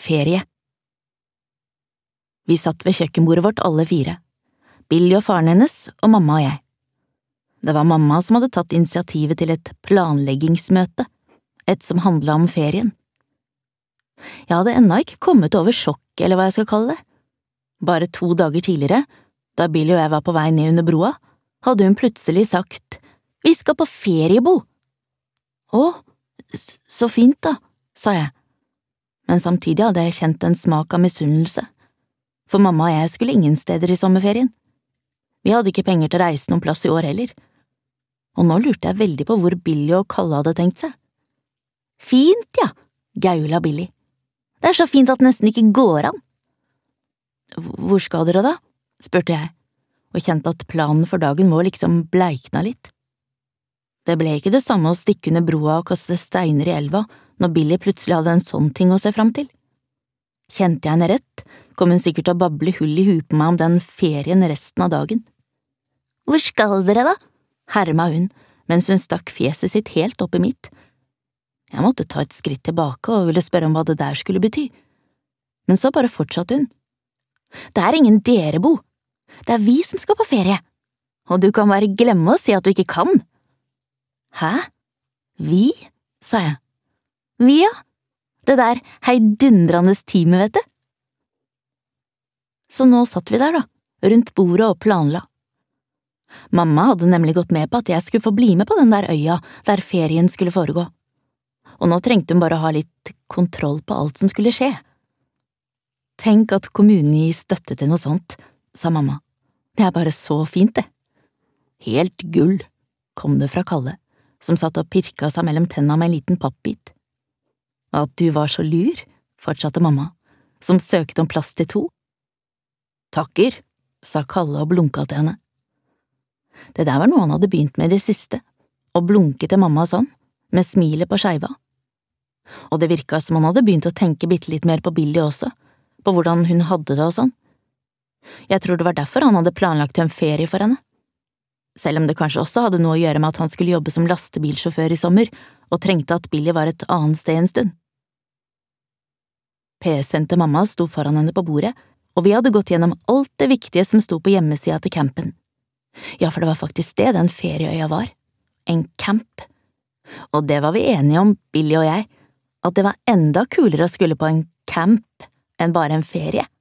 Ferie. Vi satt ved kjøkkenbordet vårt alle fire, Billy og faren hennes og mamma og jeg. Det var mamma som hadde tatt initiativet til et planleggingsmøte, et som handlet om ferien. Jeg hadde ennå ikke kommet over sjokk, eller hva jeg skal kalle det. Bare 2 dager tidligere, da Billy og jeg var på vei ned under broa, hadde hun plutselig sagt, «Vi skal på ferie, Bo!» «Å, så fint da», sa jeg. Men samtidig hadde jeg kjent en smak av misunnelse, for mamma og jeg skulle ingen steder i sommerferien. Vi hadde ikke penger til å reise noen plass i år heller, og nå lurte jeg veldig på hvor Billy og Kalle hadde tenkt seg. «Fint, ja», gaula Billy. «Det er så fint at det nesten ikke går an.» «Hvor skal dere da?» spurte jeg, og kjente at planen for dagen vår liksom bleikna litt. Det ble ikke det samme å stikke under broa og kaste steiner i elva når Billy plutselig hadde en sånn ting å se fram til. Kjente jeg henne rett, kom hun sikkert til å bable hull i huet på meg om den ferien resten av dagen. «Hvor skal dere da?» herma hun, mens hun stakk fjeset sitt helt opp i mitt. Jeg måtte ta et skritt tilbake og ville spørre om hva det der skulle bety. Men så bare fortsatte hun. «Det er ingen dere, Bo. Det er vi som skal på ferie. Og du kan bare glemme å si at du ikke kan.» «Hæ? Vi?» sa jeg. «Vi, ja. Det der heidundrende teamet, vet du.» Så nå satt vi der da, rundt bordet og planla. Mamma hadde nemlig gått med på at jeg skulle få bli med på den der øya der ferien skulle foregå. Og nå trengte hun bare å ha litt kontroll på alt som skulle skje. «Tenk at kommunen gir støtte til noe sånt», sa mamma. «Det er bare så fint, det.» «Helt gull», kom det fra Kalle, som satt og pirka seg mellom tenna med en liten pappbit. «At du var så lur», fortsatte mamma, som søkte om plass til 2. «Takker», sa Kalle og blunka til henne. Det der var noe han hadde begynt med i det siste, å blunke til mamma sånn, med smilet på skeiva. Og det virka som han hadde begynt å tenke bitte litt mer på Billy også, på hvordan hun hadde det og sånn. Jeg tror det var derfor han hadde planlagt en ferie for henne. Selv om det kanskje også hadde noe å gjøre med at han skulle jobbe som lastebilsjåfør i sommer, og trengte at Billy var et annet sted en stund. PC-en til mamma sto foran henne på bordet, og vi hadde gått gjennom alt det viktige som sto på hjemmesida til campen. Ja, for det var faktisk det den ferieøya var. En camp. Og det var vi enige om, Billy og jeg, at det var enda kulere å skulle på en camp enn bare en ferie.